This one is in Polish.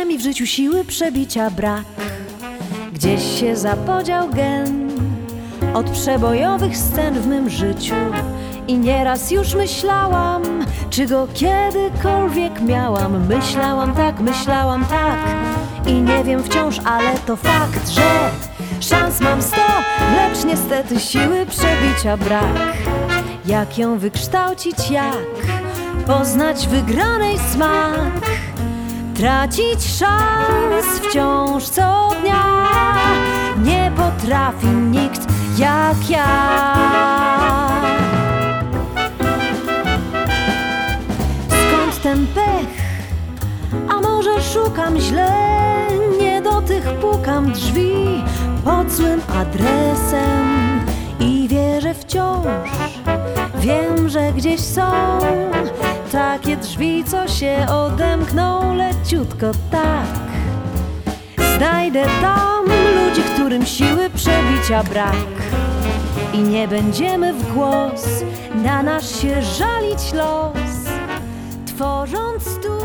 mi w życiu siły przebicia brak. Gdzieś się zapodział gen od przebojowych scen w mym życiu. I nieraz już myślałam, czy go kiedykolwiek miałam. Myślałam tak i nie wiem wciąż, ale to fakt, że szans mam 100, lecz niestety siły przebicia brak. Jak ją wykształcić, jak poznać wygranej smak? Tracić szans wciąż co dnia nie potrafi nikt jak ja. Skąd ten pech? A może szukam źle? Nie do tych pukam drzwi pod złym adresem i wierzę wciąż. Wiem, że gdzieś są takie drzwi, co się odemkną leciutko tak. Znajdę tam ludzi, którym siły przebicia brak. I nie będziemy w głos na nasz się żalić los, tworząc tu